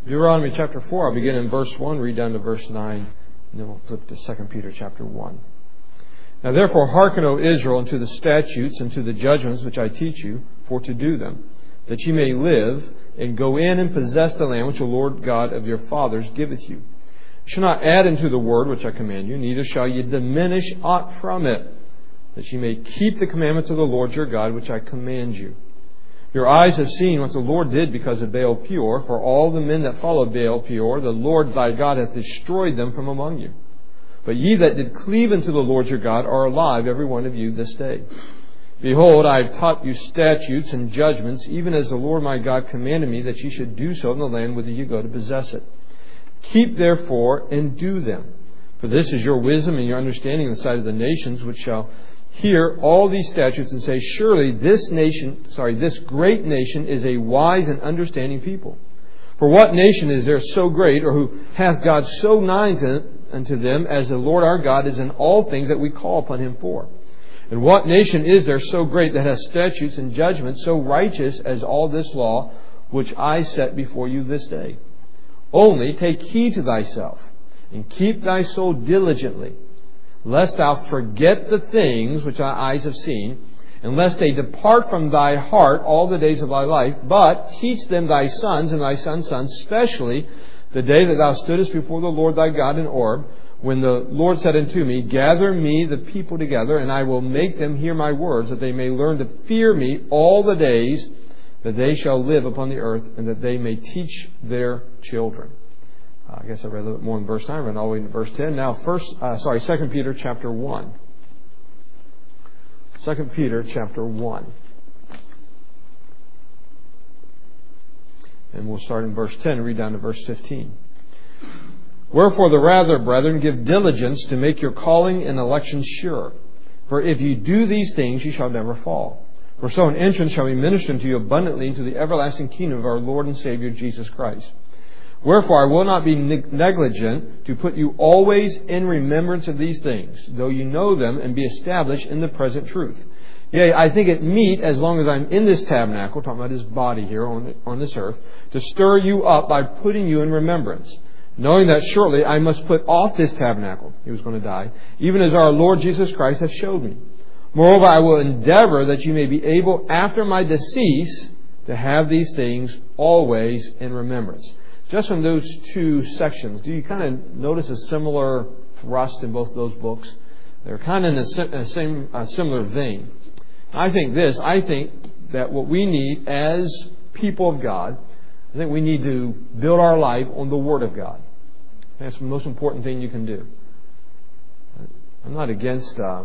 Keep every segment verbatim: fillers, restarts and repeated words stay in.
Deuteronomy chapter four, I'll begin in verse one, read down to verse nine, and then we'll flip to Second Peter chapter one. Now therefore hearken, O Israel, unto the statutes and to the judgments which I teach you, for to do them, that ye may live, and go in and possess the land which the Lord God of your fathers giveth you. You shall not add unto the word which I command you, neither shall ye diminish aught from it, that ye may keep the commandments of the Lord your God, which I command you. Your eyes have seen what the Lord did because of Baal Peor. For all the men that followed Baal Peor, the Lord thy God hath destroyed them from among you. But ye that did cleave unto the Lord your God are alive, every one of you, this day. Behold, I have taught you statutes and judgments, even as the Lord my God commanded me, that ye should do so in the land whither ye go to possess it. Keep therefore and do them. For this is your wisdom and your understanding in the sight of the nations, which shall hear all these statutes and say, surely this nation, sorry, this great nation is a wise and understanding people. For what nation is there so great, or who hath God so nigh to, unto them, as the Lord our God is in all things that we call upon him for? And what nation is there so great that has statutes and judgments so righteous as all this law, which I set before you this day? Only take heed to thyself, and keep thy soul diligently, lest thou forget the things which thy eyes have seen, and lest they depart from thy heart all the days of thy life, but teach them thy sons and thy sons' sons, especially the day that thou stoodest before the Lord thy God in Horeb, when the Lord said unto me, gather me the people together, and I will make them hear my words, that they may learn to fear me all the days that they shall live upon the earth, and that they may teach their children. Uh, I guess I read a little bit more in verse nine, I ran all the way to verse ten. Now, first, uh, sorry, Second Peter chapter one. Second Peter chapter one. And we'll start in verse ten and read down to verse fifteen. Wherefore the rather, brethren, give diligence to make your calling and election sure. For if you do these things, ye shall never fall. For so an entrance shall be ministered unto you abundantly into the everlasting kingdom of our Lord and Savior Jesus Christ. Wherefore I will not be negligent to put you always in remembrance of these things, though you know them, and be established in the present truth. Yea, I think it meet, as long as I'm in this tabernacle, talking about his body here on, on this earth, to stir you up by putting you in remembrance, knowing that shortly I must put off this tabernacle, he was going to die, even as our Lord Jesus Christ hath showed me. Moreover, I will endeavor that you may be able, after my decease, to have these things always in remembrance. Just from those two sections, do you kind of notice a similar thrust in both those books? They're kind of in a, a same a similar vein. I think this, I think that what we need as people of God, I think we need to build our life on the Word of God. That's the most important thing you can do. I'm not against uh,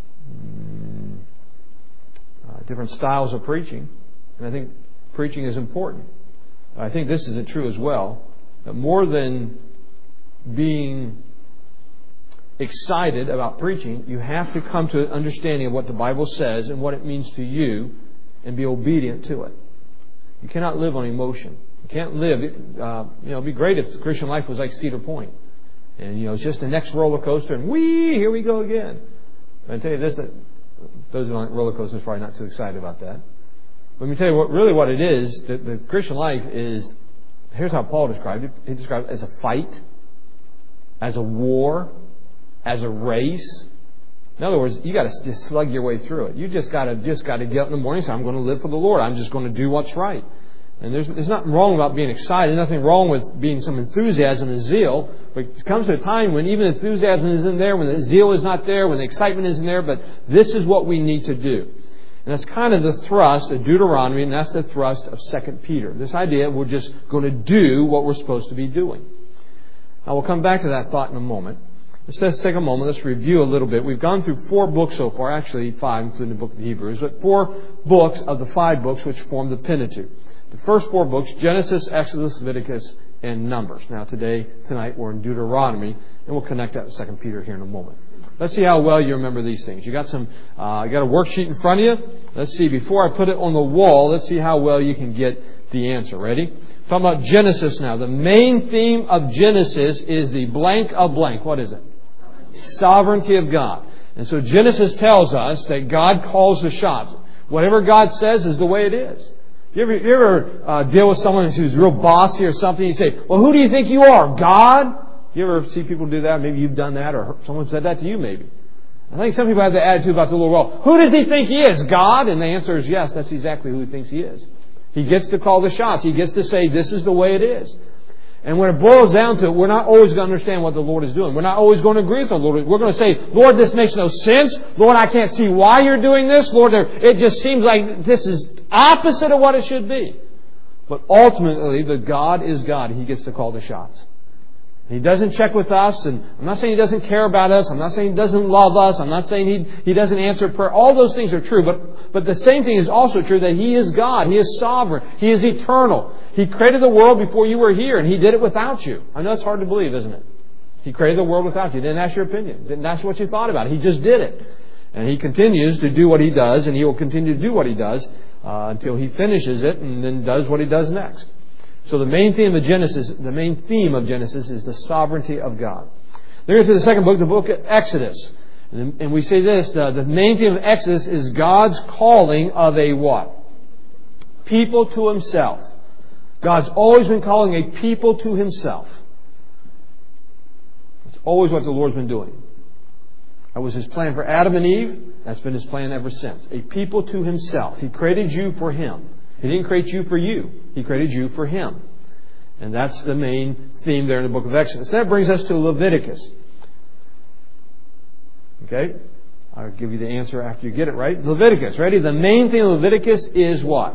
uh, different styles of preaching, and I think preaching is important. I think this isn't true as well. That more than being excited about preaching, you have to come to an understanding of what the Bible says and what it means to you, and be obedient to it. You cannot live on emotion. You can't live. Uh, you know, it'd be great if the Christian life was like Cedar Point, and you know, it's just the next roller coaster, and whee, here we go again. I tell you this: that those who like roller coasters are probably not too excited about that. Let me tell you what really what it is. The, the Christian life is, here's how Paul described it. He described it as a fight, as a war, as a race. In other words, you got to just slug your way through it. You just got to just got to get up in the morning and say, I'm going to live for the Lord. I'm just going to do what's right. And there's, there's nothing wrong about being excited. Nothing wrong with being some enthusiasm and zeal. But it comes to a time when even enthusiasm isn't there, when the zeal is not there, when the excitement isn't there. But this is what we need to do. And that's kind of the thrust of Deuteronomy, and that's the thrust of Second Peter. This idea we're just going to do what we're supposed to be doing. Now we'll come back to that thought in a moment. Let's just take a moment. Let's review a little bit. We've gone through four books so far, actually five, including the book of Hebrews, but four books of the five books which form the Pentateuch. The first four books, Genesis, Exodus, Leviticus, and Numbers. Now today, tonight, we're in Deuteronomy, and we'll connect that with Second Peter here in a moment. Let's see how well you remember these things. You got some, uh, you got a worksheet in front of you. Let's see. Before I put it on the wall, let's see how well you can get the answer. Ready? Talking about Genesis now. The main theme of Genesis is the blank of blank. What is it? Sovereignty of God. And so Genesis tells us that God calls the shots. Whatever God says is the way it is. You ever, you ever uh, deal with someone who's real bossy or something? You say, well, who do you think you are, God? You ever see people do that? Maybe you've done that, or someone said that to you maybe. I think some people have the attitude about the little world. Who does he think he is, God? And the answer is yes, that's exactly who he thinks he is. He gets to call the shots. He gets to say, this is the way it is. And when it boils down to it, we're not always going to understand what the Lord is doing. We're not always going to agree with the Lord. We're going to say, Lord, this makes no sense. Lord, I can't see why you're doing this. Lord, it just seems like this is opposite of what it should be. But ultimately, the God is God. He gets to call the shots. He doesn't check with us, and I'm not saying He doesn't care about us. I'm not saying He doesn't love us. I'm not saying He He doesn't answer prayer. All those things are true, but but the same thing is also true that He is God. He is sovereign. He is eternal. He created the world before you were here, and He did it without you. I know it's hard to believe, isn't it? He created the world without you. Didn't ask your opinion. Didn't ask what you thought about it. He just did it. And He continues to do what He does, and He will continue to do what He does uh, until He finishes it and then does what He does next. So the main theme of Genesis, the main theme of Genesis is the sovereignty of God. Then we go to the second book, the book of Exodus. And, and we say this, the, the main theme of Exodus is God's calling of a what? People to Himself. God's always been calling a people to Himself. That's always what the Lord's been doing. That was His plan for Adam and Eve. That's been His plan ever since. A people to Himself. He created you for Him. He didn't create you for you. He created you for Him. And that's the main theme there in the book of Exodus. That brings us to Leviticus. Okay? I'll give you the answer after you get it right. Leviticus. Ready? The main theme of Leviticus is what?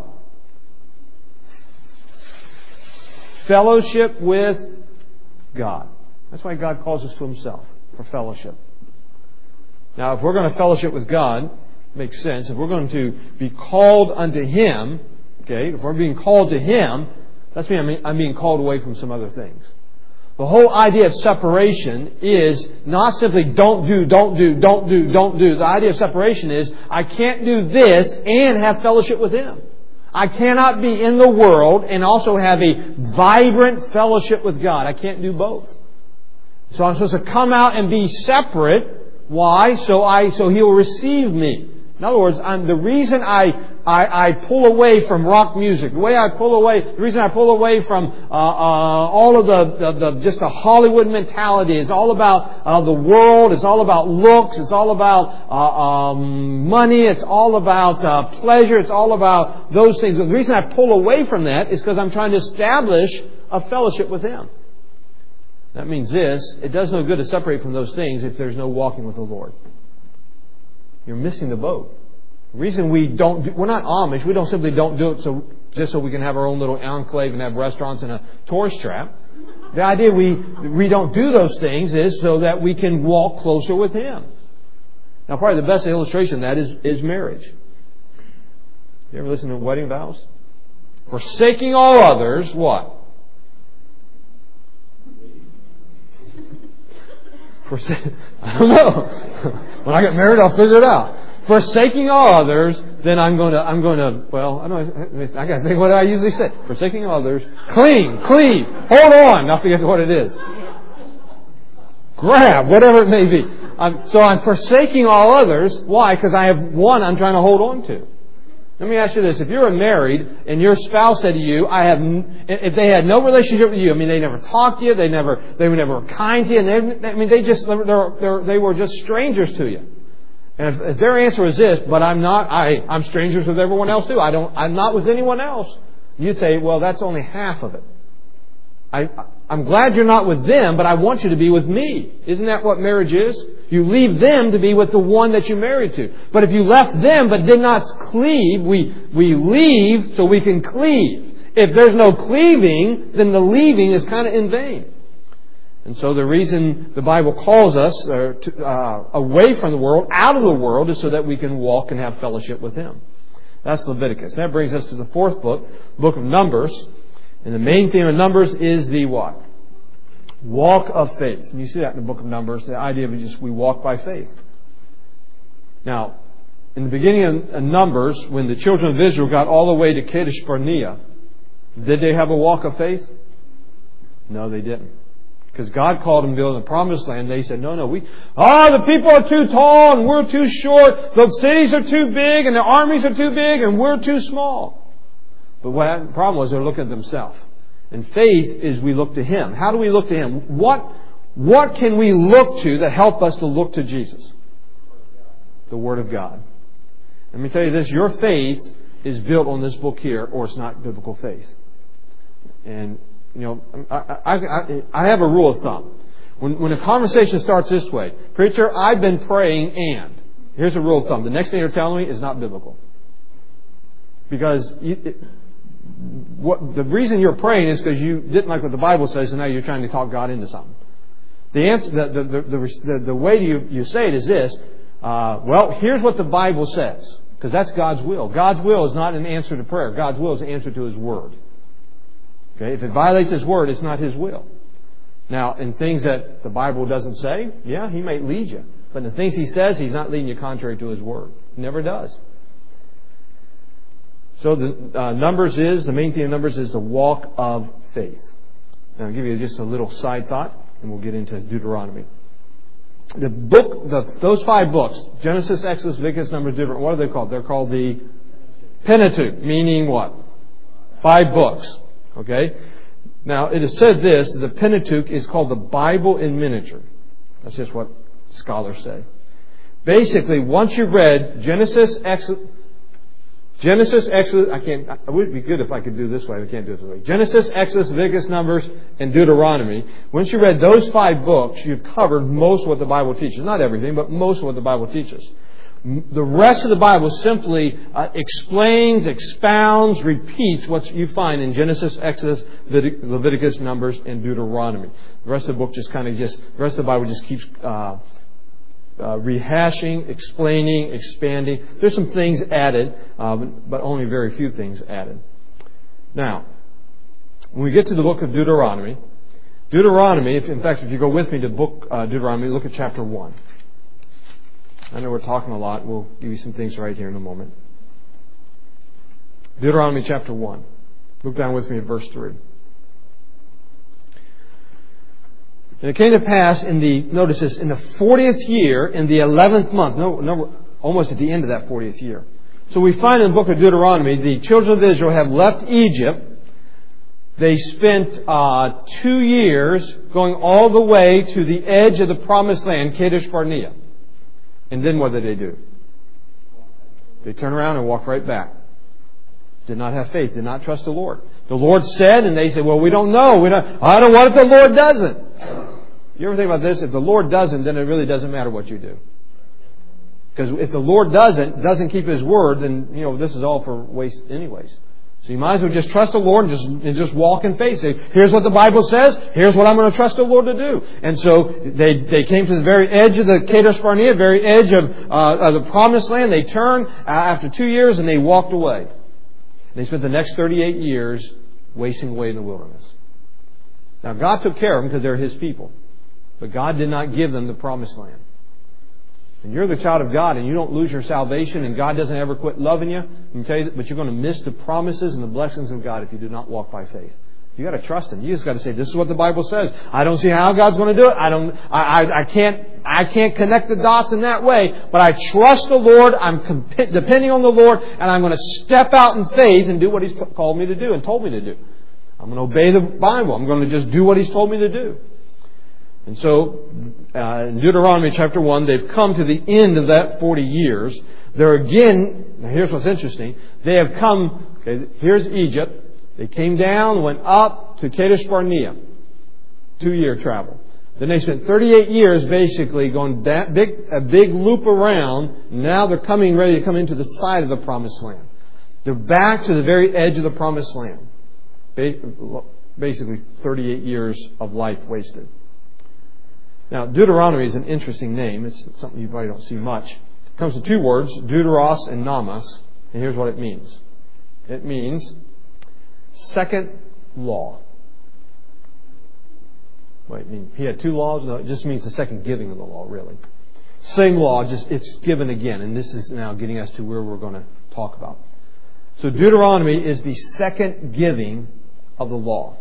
Fellowship with God. That's why God calls us to Himself, for fellowship. Now, if we're going to fellowship with God, makes sense. If we're going to be called unto Him, okay, if we're being called to Him, that's me. I mean, I'm being called away from some other things. The whole idea of separation is not simply don't do, don't do, don't do, don't do. The idea of separation is I can't do this and have fellowship with Him. I cannot be in the world and also have a vibrant fellowship with God. I can't do both. So I'm supposed to come out and be separate. Why? So I, so He will receive me. In other words, I'm, the reason I, I, I pull away from rock music, the way I pull away, the reason I pull away from uh, uh, all of the, the, the just the Hollywood mentality is all about uh, the world. It's all about looks. It's all about uh, um, money. It's all about uh, pleasure. It's all about those things. The reason I pull away from that is because I'm trying to establish a fellowship with Him. That means this: it does no good to separate from those things if there's no walking with the Lord. You're missing the boat. The reason we don't do, we're not Amish. We don't simply don't do it so just so we can have our own little enclave and have restaurants and a tourist trap. The idea we we don't do those things is so that we can walk closer with Him. Now, probably the best illustration of that is, is marriage. You ever listen to wedding vows? Forsaking all others, what? Forsake, I don't know. When I get married, I'll figure it out. Forsaking all others, then I'm going to, I'm going to, well, I don't know, I got to think what I usually say. Forsaking others, clean, cleave, hold on. I forget what it is. Grab, whatever it may be. I'm, so I'm forsaking all others. Why? Because I have one I'm trying to hold on to. Let me ask you this. If you're married and your spouse said to you, I have, if they had no relationship with you, I mean, they never talked to you, they never, they were never kind to you, and they, I mean, they just, they're, they're, they were just strangers to you. And if, if their answer is this, but I'm not, I, I'm strangers with everyone else too. I don't, I'm not with anyone else. You'd say, well, that's only half of it. I, I'm glad you're not with them, but I want you to be with me. Isn't that what marriage is? You leave them to be with the one that you're married to. But if you left them but did not cleave, we, we leave so we can cleave. If there's no cleaving, then the leaving is kind of in vain. And so the reason the Bible calls us uh, to, uh, away from the world, out of the world, is so that we can walk and have fellowship with Him. That's Leviticus. That brings us to the fourth book, book of Numbers. And the main theme of Numbers is the what? Walk of faith. And you see that in the book of Numbers, the idea of just we walk by faith. Now, in the beginning of Numbers, when the children of Israel got all the way to Kadesh Barnea, did they have a walk of faith? No, they didn't. Because God called them to build in the promised land. They said, no, no, we, oh, the people are too tall and we're too short. The cities are too big and the armies are too big and we're too small. But what the problem was, they were looking at themselves. And faith is we look to Him. How do we look to Him? What, what can we look to that help us to look to Jesus? The Word of God. Let me tell you this, your faith is built on this book here, or it's not biblical faith. And, you know, I, I, I, I have a rule of thumb. When, when a conversation starts this way, preacher, I've been praying and, here's a rule of thumb. The next thing you're telling me is not biblical. Because you, it, what, the reason you're praying is because you didn't like what the Bible says and now you're trying to talk God into something. The answer, the, the, the, the, the way you, you say it is this, uh, well, here's what the Bible says. Because that's God's will. God's will is not an answer to prayer. God's will is an answer to His Word. Okay? If it violates His Word, it's not His will. Now, in things that the Bible doesn't say, yeah, He may lead you. But in the things He says, He's not leading you contrary to His Word. He never does. So the uh, Numbers is, the main theme of Numbers is the walk of faith. Now I'll give you just a little side thought, and we'll get into Deuteronomy. The book, the, those five books, Genesis, Exodus, Leviticus, Numbers, Deuteronomy, what are they called? They're called the Pentateuch, meaning what? Five books. Okay? Now, it is said this, the Pentateuch is called the Bible in miniature. That's just what scholars say. Basically, once you've read Genesis, Exodus, Genesis, Exodus, I can't, it would be good if I could do this way, I can't do it this way. Genesis, Exodus, Leviticus, Numbers, and Deuteronomy. Once you read those five books, you've covered most of what the Bible teaches. Not everything, but most of what the Bible teaches. The rest of the Bible simply uh, explains, expounds, repeats what you find in Genesis, Exodus, Leviticus, Numbers, and Deuteronomy. The rest of the book just kind of just, the rest of the Bible just keeps uh, uh, rehashing, explaining, expanding. There's some things added, uh, but only very few things added. Now, when we get to the book of Deuteronomy, Deuteronomy, if, in fact, if you go with me to book uh, Deuteronomy, look at chapter one. I know we're talking a lot. We'll give you some things right here in a moment. Deuteronomy chapter one. Look down with me at verse three. And it came to pass in the, notice this, in the fortieth year, in the eleventh month, no, no, almost at the end of that fortieth year. So we find in the book of Deuteronomy, the children of Israel have left Egypt. They spent uh, two years going all the way to the edge of the promised land, Kadesh Barnea. And then what did they do? They turned around and walked right back. Did not have faith. Did not trust the Lord. The Lord said, and they said, well, we don't know. We don't, I don't know what if the Lord doesn't. You ever think about this? If the Lord doesn't, then it really doesn't matter what you do. Because if the Lord doesn't, doesn't keep His word, then, you know, this is all for waste anyways. So you might as well just trust the Lord and just, and just walk in faith. Say, here's what the Bible says. Here's what I'm going to trust the Lord to do. And so they, they came to the very edge of the Kadesh Barnea, very edge of, uh, of the promised land. They turned uh, after two years and they walked away. They spent the next thirty-eight years wasting away in the wilderness. Now God took care of them because they're His people. But God did not give them the promised land. And you're the child of God and you don't lose your salvation and God doesn't ever quit loving you. Let me tell you that, but you're going to miss the promises and the blessings of God if you do not walk by faith. You got to trust Him. You just got to say, this is what the Bible says. I don't see how God's going to do it. I don't, I, I, I can't, I can't connect the dots in that way, but I trust the Lord. I'm comp- depending on the Lord and I'm going to step out in faith and do what He's called me to do and told me to do. I'm going to obey the Bible. I'm going to just do what He's told me to do. And so, uh, in Deuteronomy chapter one, they've come to the end of that forty years. They're again, now here's what's interesting. They have come, okay, here's Egypt. They came down, went up to Kadesh Barnea. Two-year travel. Then they spent thirty-eight years basically going that big, a big loop around. Now they're coming, ready to come into the side of the promised land. They're back to the very edge of the promised land. Basically, thirty-eight years of life wasted. Now, Deuteronomy is an interesting name. It's something you probably don't see much. It comes to two words, Deuteros and Namas. And here's what it means. It means second law. Wait, I mean, he had two laws? No, it just means the second giving of the law, really. Same law, just it's given again. And this is now getting us to where we're going to talk about. So Deuteronomy is the second giving of the law.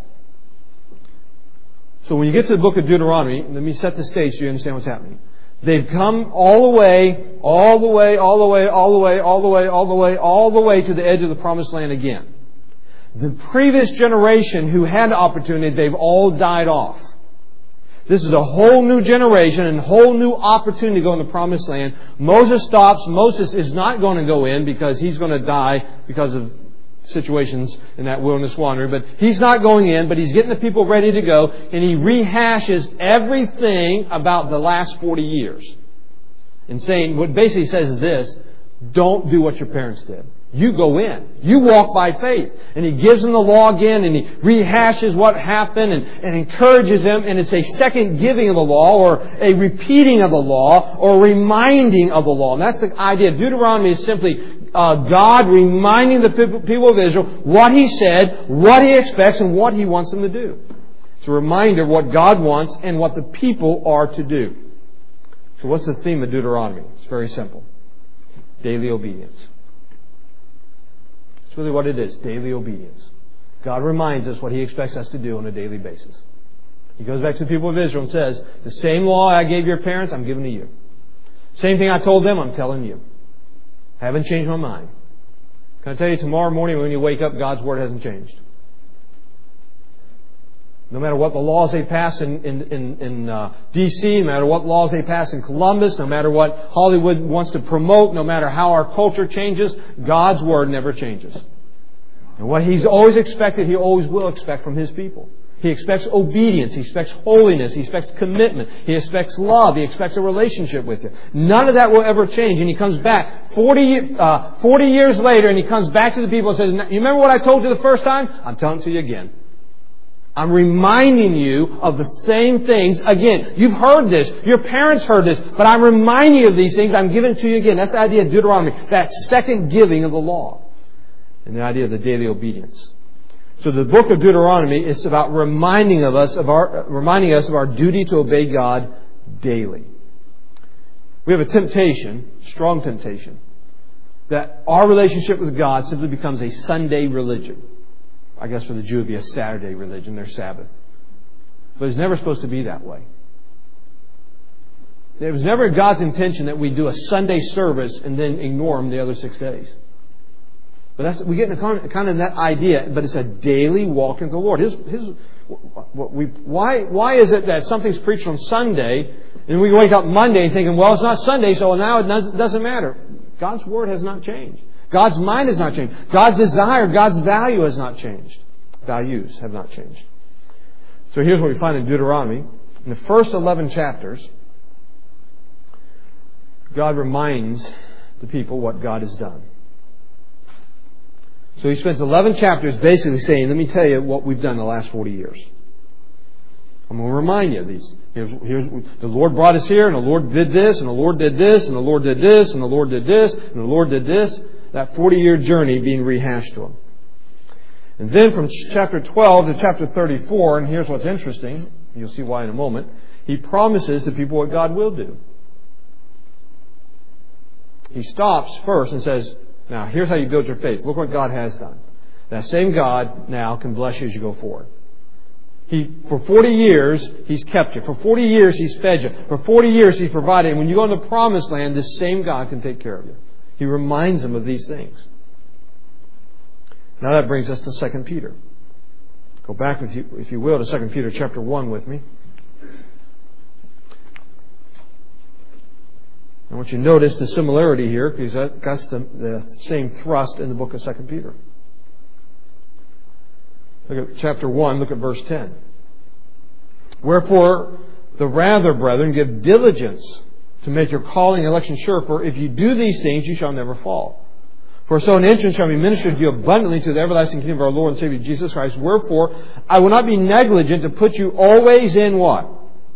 So when you get to the book of Deuteronomy, let me set the stage so you understand what's happening. They've come all the way, all the way, all the way, all the way, all the way, all the way, all the way to the edge of the promised land again. The previous generation who had the opportunity, they've all died off. This is a whole new generation and a whole new opportunity to go in the Promised Land. Moses stops. Moses is not going to go in because he's going to die because of situations in that wilderness wandering. But he's not going in, but he's getting the people ready to go. And he rehashes everything about the last forty years. And saying, what basically says is this: don't do what your parents did. You go in. You walk by faith. And He gives them the law again, and He rehashes what happened and, and encourages them. And it's a second giving of the law, or a repeating of the law, or reminding of the law. And that's the idea. Deuteronomy is simply uh, God reminding the people of Israel what He said, what He expects, and what He wants them to do. It's a reminder of what God wants and what the people are to do. So what's the theme of Deuteronomy? It's very simple. Daily obedience. It's really what it is. Daily obedience. God reminds us what He expects us to do on a daily basis. He goes back to the people of Israel and says, the same law I gave your parents, I'm giving to you. Same thing I told them, I'm telling you. I haven't changed my mind. Can I tell you, tomorrow morning when you wake up, God's Word hasn't changed. No matter what the laws they pass in, in, in, in uh, D C, no matter what laws they pass in Columbus, no matter what Hollywood wants to promote, no matter how our culture changes, God's Word never changes. And what He's always expected, He always will expect from His people. He expects obedience. He expects holiness. He expects commitment. He expects love. He expects a relationship with you. None of that will ever change. And He comes back forty, uh, forty years later, and He comes back to the people and says, you remember what I told you the first time? I'm telling it to you again. I'm reminding you of the same things again. You've heard this. Your parents heard this. But I'm reminding you of these things. I'm giving it to you again. That's the idea of Deuteronomy. That second giving of the law. And the idea of the daily obedience. So the book of Deuteronomy is about reminding of us of our reminding us of our duty to obey God daily. We have a temptation, strong temptation, that our relationship with God simply becomes a Sunday religion. I guess for the Jew it would be a Saturday religion, their Sabbath. But it's never supposed to be that way. It was never God's intention that we do a Sunday service and then ignore Him the other six days. But that's, we get in kind of in that idea, but it's a daily walk with the Lord. His, his, what we, why, why is it that something's preached on Sunday and we wake up Monday thinking, well, it's not Sunday, so now it doesn't matter? God's Word has not changed. God's mind has not changed. God's desire, God's value has not changed. Values have not changed. So here's what we find in Deuteronomy. In the first eleven chapters, God reminds the people what God has done. So He spends eleven chapters basically saying, let me tell you what we've done the last forty years. I'm going to remind you of these. Here's, here's, the Lord brought us here, and the Lord did this, and the Lord did this, and the Lord did this, and the Lord did this, and the Lord did this. That forty-year journey being rehashed to Him. And then from chapter twelve to chapter thirty-four, and here's what's interesting, you'll see why in a moment, He promises to people what God will do. He stops first and says, now here's how you build your faith. Look what God has done. That same God now can bless you as you go forward. He, for forty years, He's kept you. For forty years, He's fed you. For forty years, He's provided. And when you go into the Promised Land, this same God can take care of you. He reminds them of these things. Now that brings us to Second Peter. Go back, with you, if you will, to Second Peter chapter one with me. I want you to notice the similarity here, because that's the, the same thrust in the book of Second Peter. Look at chapter one, look at verse ten. Wherefore, the rather, brethren, give diligence to make your calling and election sure, for if you do these things, you shall never fall. For so an entrance shall be ministered to you abundantly to the everlasting kingdom of our Lord and Savior Jesus Christ. Wherefore, I will not be negligent to put you always in what?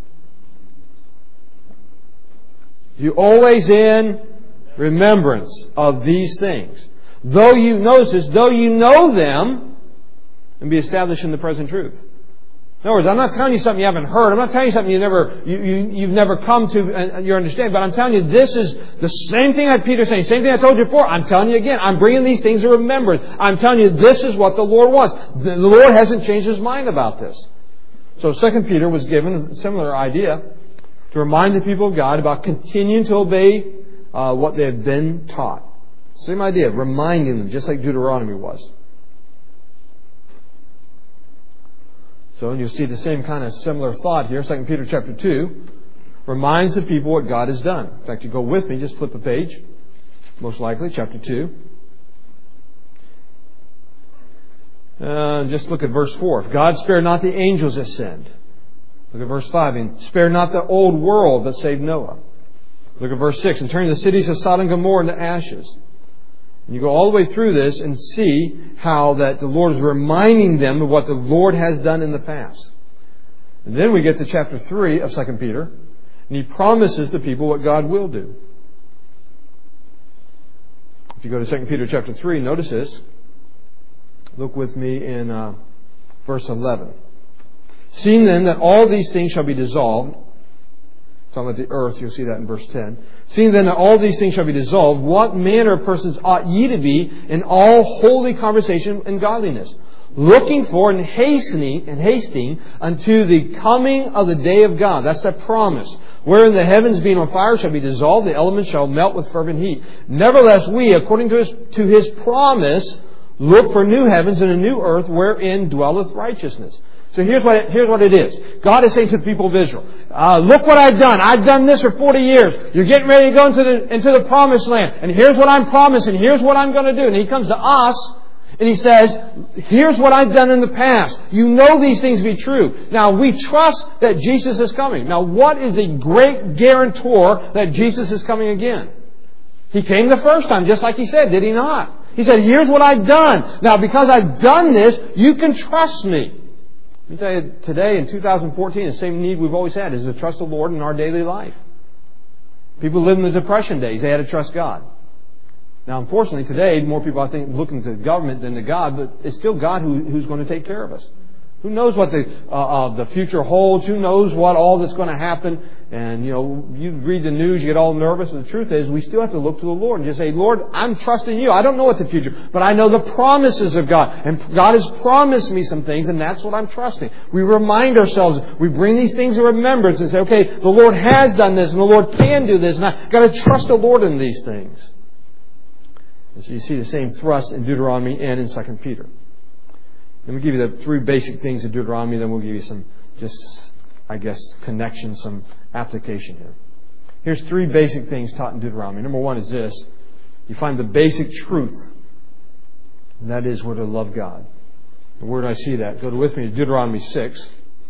You always in remembrance of these things. Though you, notice this, though you know them, and be established in the present truth. In other words, I'm not telling you something you haven't heard. I'm not telling you something you never, you, you, you've never come to and you understand. But I'm telling you, this is the same thing that Peter's saying. Same thing I told you before. I'm telling you again. I'm bringing these things to remembrance. I'm telling you, this is what the Lord wants. The Lord hasn't changed His mind about this. So Second Peter was given a similar idea to remind the people of God about continuing to obey uh, what they have been taught. Same idea, reminding them, just like Deuteronomy was. So you'll see the same kind of similar thought here. Second Peter chapter two reminds the people what God has done. In fact, you go with me, just flip a page. Most likely, chapter two. Uh, just look at verse four. If God spared not the angels that sinned. Look at verse five. And spared not the old world that saved Noah. Look at verse six. And turning the cities of Sodom and Gomorrah into ashes. And you go all the way through this and see how that the Lord is reminding them of what the Lord has done in the past. And then we get to chapter three of Second Peter. And He promises the people what God will do. If you go to Second Peter chapter three, notice this. Look with me in uh, verse eleven. Seeing then that all these things shall be dissolved. Talking about the earth, you'll see that in verse ten. Seeing then that all these things shall be dissolved, what manner of persons ought ye to be in all holy conversation and godliness, looking for and hastening and hasting unto the coming of the day of God. That's that promise. Wherein the heavens being on fire shall be dissolved, the elements shall melt with fervent heat. Nevertheless, we, according to his, to his promise, look for new heavens and a new earth wherein dwelleth righteousness. So here's what it, here's what it is. God is saying to the people of Israel, uh, look what I've done. I've done this for forty years. You're getting ready to go into the, into the promised land. And here's what I'm promising. Here's what I'm going to do. And He comes to us and He says, here's what I've done in the past. You know these things to be true. Now, we trust that Jesus is coming. Now, what is the great guarantor that Jesus is coming again? He came the first time, just like He said, did He not? He said, here's what I've done. Now, because I've done this, you can trust me. Let me tell you, today in two thousand fourteen, the same need we've always had is to trust the Lord in our daily life. People live in the Depression days. They had to trust God. Now, unfortunately, today, more people, I think, looking to government than to God, but it's still God who, who's going to take care of us. Who knows what the uh, uh, the future holds? Who knows what all that's going to happen? And, you know, you read the news, you get all nervous. But the truth is, we still have to look to the Lord and just say, Lord, I'm trusting You. I don't know what the future, but I know the promises of God. And God has promised me some things, and that's what I'm trusting. We remind ourselves, we bring these things to remembrance and say, okay, the Lord has done this, and the Lord can do this, and I've got to trust the Lord in these things. And so you see the same thrust in Deuteronomy and in Second Peter. Let me give you the three basic things in Deuteronomy, then we'll give you some, just, I guess, connection, some application here. Here's three basic things taught in Deuteronomy. Number one is this. You find the basic truth, and that is we're to love God. And where do I see that? Go with me to Deuteronomy six.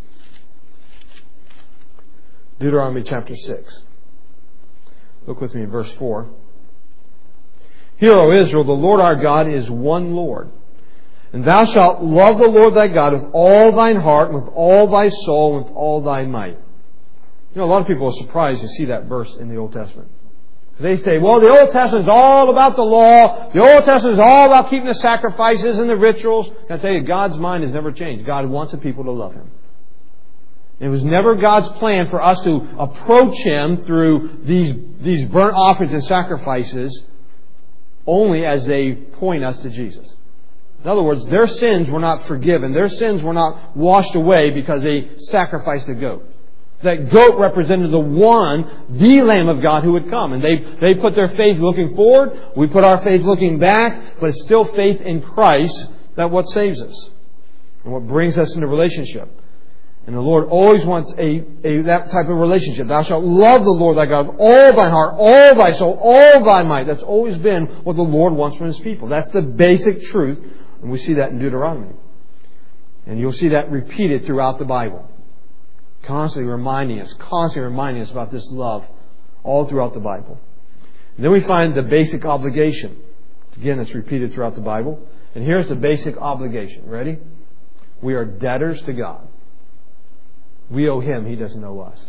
Deuteronomy chapter six. Look with me in verse four. Hear, O Israel, the Lord our God is one Lord. And thou shalt love the Lord thy God with all thine heart, with all thy soul, and with all thy might. You know, a lot of people are surprised to see that verse in the Old Testament. They say, well, the Old Testament is all about the law. The Old Testament is all about keeping the sacrifices and the rituals. Can I tell you, God's mind has never changed. God wants the people to love Him. It was never God's plan for us to approach Him through these, these burnt offerings and sacrifices only as they point us to Jesus. In other words, their sins were not forgiven. Their sins were not washed away because they sacrificed a goat. That goat represented the one, the Lamb of God who would come. And they, they put their faith looking forward. We put our faith looking back. But it's still faith in Christ that what saves us. And what brings us into relationship. And the Lord always wants a, a that type of relationship. Thou shalt love the Lord thy God with all thy heart, all thy soul, all thy might. That's always been what the Lord wants from His people. That's the basic truth. And we see that in Deuteronomy. And you'll see that repeated throughout the Bible. Constantly reminding us, constantly reminding us about this love all throughout the Bible. And then we find the basic obligation. Again, that's repeated throughout the Bible. And here's the basic obligation. Ready? We are debtors to God. We owe Him. He doesn't owe us.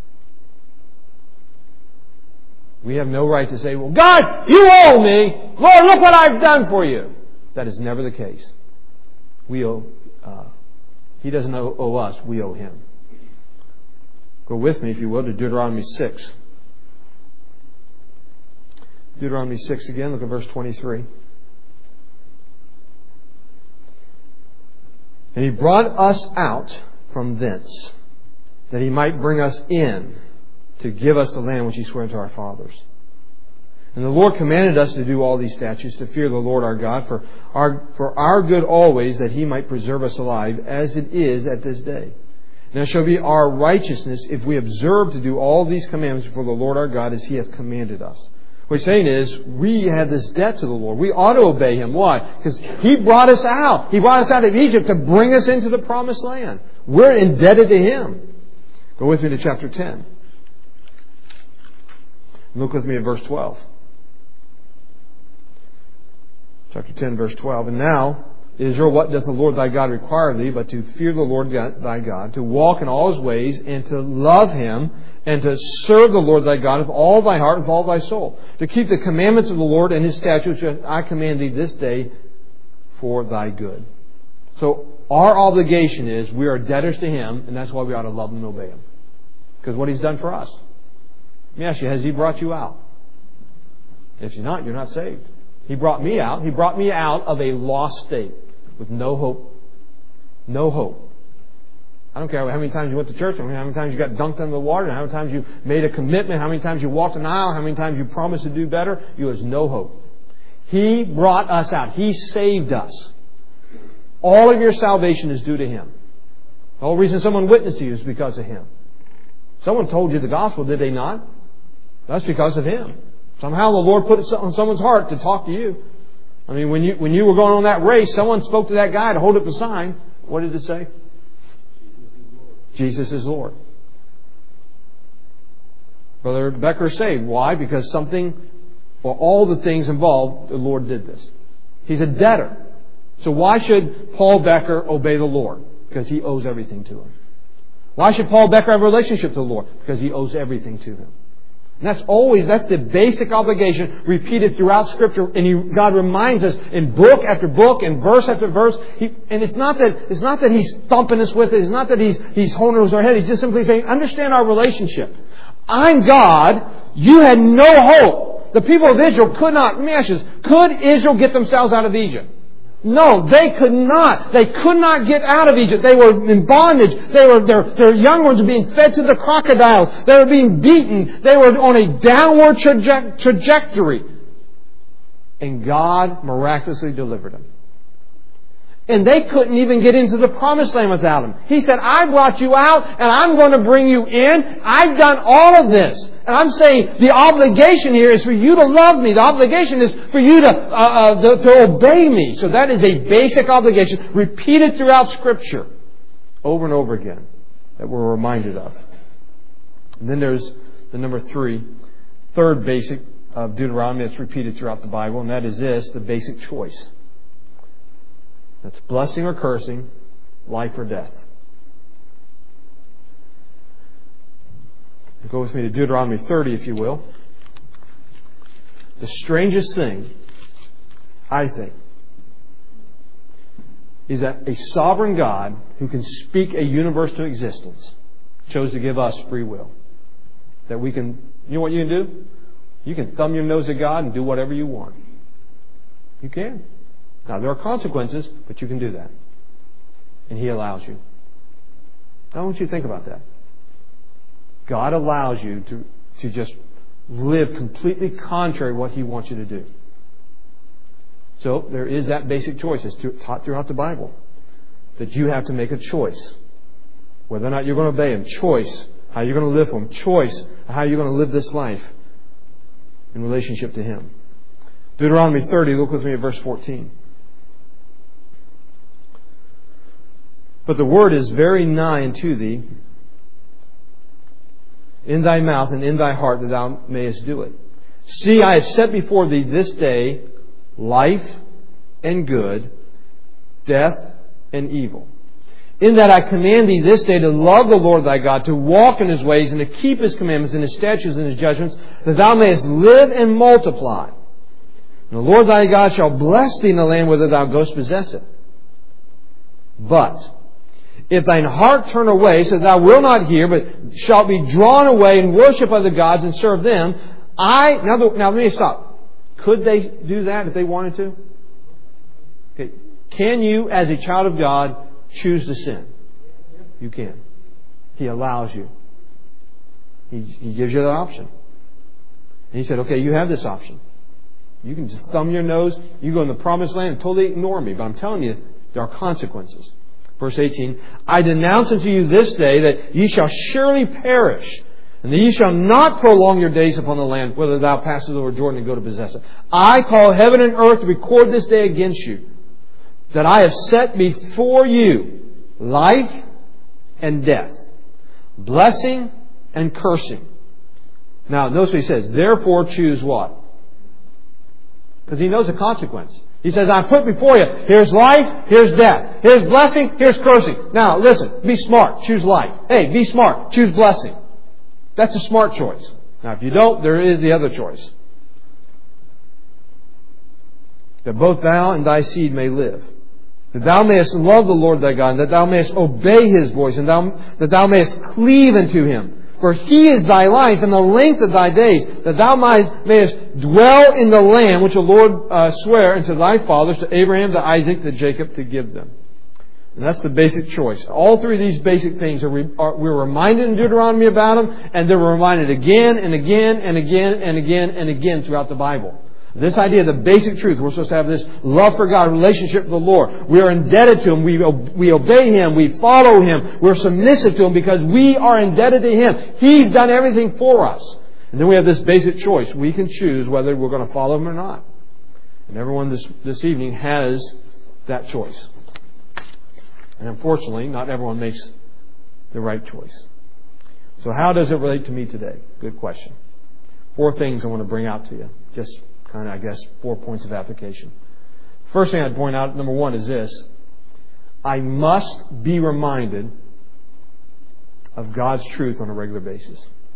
We have no right to say, well, God, you owe me. Lord, look what I've done for you. That is never the case. We owe, uh, He doesn't owe, owe us. We owe Him. Go with me, if you will, to Deuteronomy six. Deuteronomy six again. Look at verse twenty-three. And He brought us out from thence, that He might bring us in to give us the land which He swore unto our fathers. And the Lord commanded us to do all these statutes, to fear the Lord our God, for our, for our good always, that He might preserve us alive, as it is at this day. And it shall be our righteousness if we observe to do all these commandments before the Lord our God, as He hath commanded us. What he's saying is, we have this debt to the Lord. We ought to obey Him. Why? Because He brought us out. He brought us out of Egypt to bring us into the promised land. We're indebted to Him. Go with me to chapter ten. Look with me at verse twelve. Chapter ten, verse twelve. And now, Israel, what doth the Lord thy God require of thee, but to fear the Lord thy God, to walk in all His ways, and to love Him, and to serve the Lord thy God with all thy heart, with all thy soul, to keep the commandments of the Lord and His statutes, which I command thee this day for thy good. So, our obligation is, we are debtors to Him, and that's why we ought to love Him and obey Him. Because what He's done for us. Let me ask you, has He brought you out? If He's not, you're not saved. He brought me out. He brought me out of a lost state with no hope. No hope. I don't care how many times you went to church, how many times you got dunked in the water, how many times you made a commitment, how many times you walked an aisle, how many times you promised to do better. You has no hope. He brought us out. He saved us. All of your salvation is due to Him. The whole reason someone witnessed to you is because of Him. Someone told you the gospel, did they not? That's because of Him. Somehow the Lord put it on someone's heart to talk to you. I mean, when you when you were going on that race, someone spoke to that guy to hold up the sign. What did it say? Jesus is Lord. Brother Becker saved. Why? Because something, or all the things involved, the Lord did this. He's a debtor. So why should Paul Becker obey the Lord? Because he owes everything to Him. Why should Paul Becker have a relationship to the Lord? Because he owes everything to Him. And that's always, that's the basic obligation repeated throughout Scripture. And he, God reminds us in book after book and verse after verse. He, and it's not that, it's not that He's thumping us with it. It's not that He's, He's holding us our head. He's just simply saying, understand our relationship. I'm God. You had no hope. The people of Israel could not, let me ask you this, could Israel get themselves out of Egypt? No, they could not. They could not get out of Egypt. They were in bondage. They were, their, their young ones were being fed to the crocodiles. They were being beaten. They were on a downward traje- trajectory. And God miraculously delivered them. And they couldn't even get into the promised land without Him. He said, I brought you out and I'm going to bring you in. I've done all of this. And I'm saying the obligation here is for you to love me. The obligation is for you to, uh, uh, to, to obey me. So that is a basic obligation repeated throughout Scripture over and over again that we're reminded of. And then there's the number three, third basic of Deuteronomy that's repeated throughout the Bible, and that is this, the basic choice. That's blessing or cursing, life or death. Go with me to Deuteronomy thirty, if you will. The strangest thing, I think, is that a sovereign God who can speak a universe to existence chose to give us free will. That we can, you know what you can do? You can thumb your nose at God and do whatever you want. You can. Now, there are consequences, but you can do that. And He allows you. Now, I want you to think about that. God allows you to, to just live completely contrary to what He wants you to do. So, there is that basic choice. It's taught throughout the Bible. That you have to make a choice. Whether or not you're going to obey Him. Choice. How you're going to live for Him. Choice. How you're going to live this life in relationship to Him. Deuteronomy thirty, look with me at verse fourteen. But the word is very nigh unto thee, in thy mouth and in thy heart, that thou mayest do it. See, I have set before thee this day life and good, death and evil. In that I command thee this day to love the Lord thy God, to walk in His ways, and to keep His commandments and His statutes and His judgments, that thou mayest live and multiply. And the Lord thy God shall bless thee in the land whither thou goest possess it. But if thine heart turn away, so that thou wilt not hear, but shalt be drawn away and worship other gods and serve them, I... Now, now let me stop. Could they do that if they wanted to? Okay. Can you, as a child of God, choose to sin? You can. He allows you. He, he gives you that option. And He said, okay, you have this option. You can just thumb your nose. You go in the promised land and totally ignore me. But I'm telling you, there are consequences. Verse eighteen, I denounce unto you this day that ye shall surely perish, and that ye shall not prolong your days upon the land, whether thou passest over Jordan and go to possess it. I call heaven and earth to record this day against you, that I have set before you life and death, blessing and cursing. Now, notice what He says. Therefore choose what? Because He knows the consequence. He says, I put before you, here's life, here's death. Here's blessing, here's cursing. Now, listen, be smart. Choose life. Hey, be smart. Choose blessing. That's a smart choice. Now, if you don't, there is the other choice. That both thou and thy seed may live. That thou mayest love the Lord thy God, and that thou mayest obey His voice, and thou, that thou mayest cleave unto Him. For He is thy life and the length of thy days, that thou mayest dwell in the land which the Lord uh, sware unto thy fathers, to Abraham, to Isaac, to Jacob, to give them. And that's the basic choice. All three of these basic things, are, re- are we're reminded in Deuteronomy about them, and they're reminded again and again and again and again and again throughout the Bible. This idea, the basic truth, we're supposed to have this love for God, relationship with the Lord. We are indebted to Him. We, we obey Him. We follow Him. We're submissive to Him because we are indebted to Him. He's done everything for us. And then we have this basic choice. We can choose whether we're going to follow Him or not. And everyone this, this evening has that choice. And unfortunately, not everyone makes the right choice. So how does it relate to me today? Good question. Four things I want to bring out to you. Just kind of, I guess, four points of application. First thing I'd point out, number one, is this. I must be reminded of God's truth on a regular basis.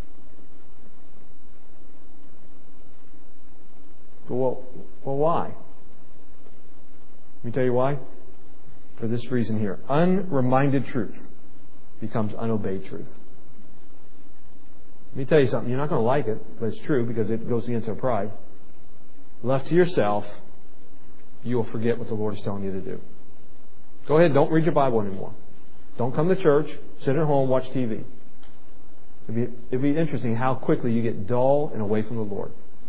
Well, well, why? Let me tell you why. For this reason here. Unreminded truth becomes unobeyed truth. Let me tell you something. You're not going to like it, but it's true because it goes against our pride. Left to yourself, you will forget what the Lord is telling you to do. Go ahead, don't read your Bible anymore. Don't come to church, sit at home, watch T V. It'd be, it'd be interesting how quickly you get dull and away from the Lord.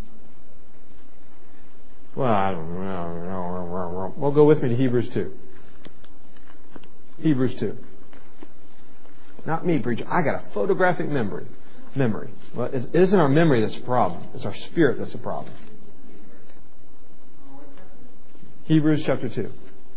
Well, I don't know. Well, go with me to Hebrews two. Hebrews two. Not me, preacher. I got a photographic memory. Memory. Well, it isn't our memory that's a problem. It's our spirit that's a problem. Hebrews chapter two.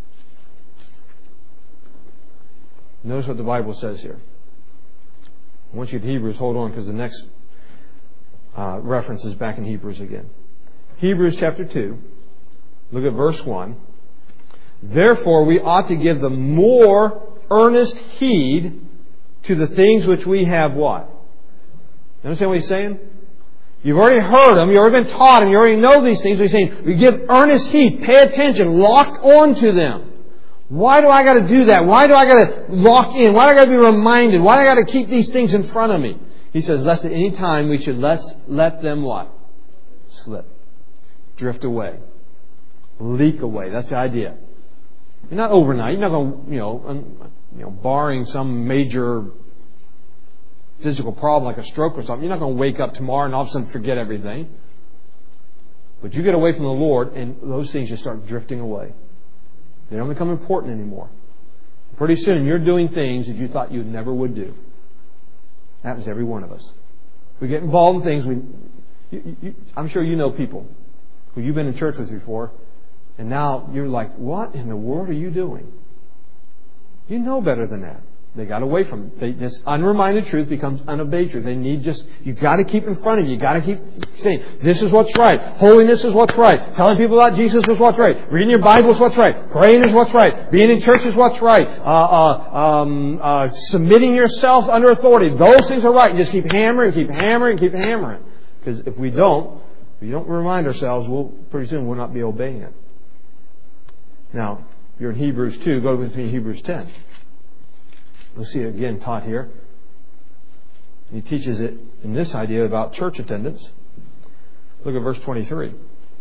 Notice what the Bible says here. Once you get to Hebrews, hold on, because the next uh, reference is back in Hebrews again. Hebrews chapter two. Look at verse one. Therefore we ought to give the more earnest heed to the things which we have what? You understand what he's saying? You've already heard them. You've already been taught them. You already know these things. He's saying, we give earnest heed. Pay attention. Lock on to them. Why do I got to do that? Why do I got to lock in? Why do I got to be reminded? Why do I got to keep these things in front of me? He says, lest at any time we should less let them what? Slip. Drift away. Leak away. That's the idea. You're not overnight. You're not going to, you know, un, you know, barring some major physical problem like a stroke or something, you're not going to wake up tomorrow and all of a sudden forget everything. But you get away from the Lord and those things just start drifting away. They don't become important anymore. Pretty soon you're doing things that you thought you never would do. That happens to every one of us. We get involved in things we... You, you, I'm sure you know people who you've been in church with before and now you're like, what in the world are you doing? You know better than that. They got away from it. They, this unreminded truth becomes unobeyed truth. They need just, you got to keep in front of you. You got to keep saying, this is what's right. Holiness is what's right. Telling people about Jesus is what's right. Reading your Bible is what's right. Praying is what's right. Being in church is what's right. Uh, uh, um, uh, submitting yourself under authority. Those things are right. And just keep hammering, keep hammering, keep hammering. Because if we don't, if we don't remind ourselves, we'll pretty soon we'll not be obeying it. Now, you're in Hebrews two. Go with me to Hebrews ten. We'll see it again taught here. He teaches it in this idea about church attendance. Look at verse twenty-three.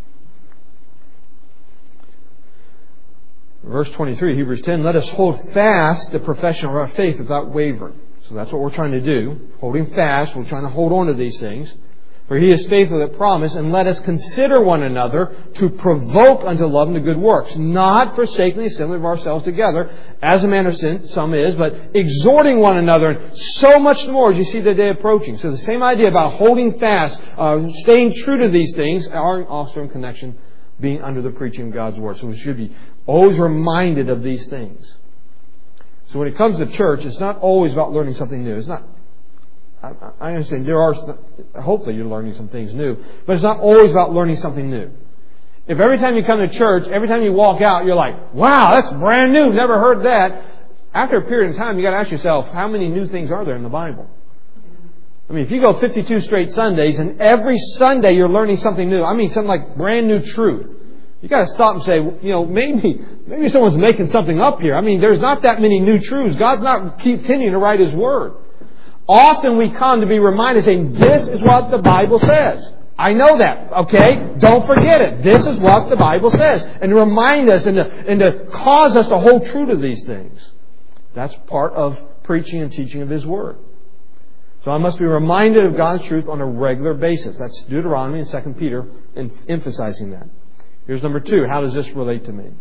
Verse twenty-three, Hebrews ten, let us hold fast the profession of our faith without wavering. So that's what we're trying to do. Holding fast, we're trying to hold on to these things. For He is faithful that promise, and let us consider one another to provoke unto love and to good works, not forsaking the assembly of ourselves together, as a manner of sin, some is, but exhorting one another, and so much more as you see the day approaching. So the same idea about holding fast, uh, staying true to these things, are also in connection being under the preaching of God's Word. So we should be always reminded of these things. So when it comes to church, it's not always about learning something new. It's not. I, I understand there are. Hopefully, you're learning some things new, but it's not always about learning something new. If every time you come to church, every time you walk out, you're like, "Wow, that's brand new. Never heard that." After a period of time, you got to ask yourself, how many new things are there in the Bible? I mean, if you go fifty-two straight Sundays, and every Sunday you're learning something new, I mean, something like brand new truth. You got to stop and say, you know, maybe maybe someone's making something up here. I mean, there's not that many new truths. God's not continuing to write His Word. Often we come to be reminded, saying, this is what the Bible says. I know that, okay? Don't forget it. This is what the Bible says. And to remind us and to, and to cause us to hold true to these things. That's part of preaching and teaching of His Word. So I must be reminded of God's truth on a regular basis. That's Deuteronomy and Second Peter, and emphasizing that. Here's number two. How does this relate to me?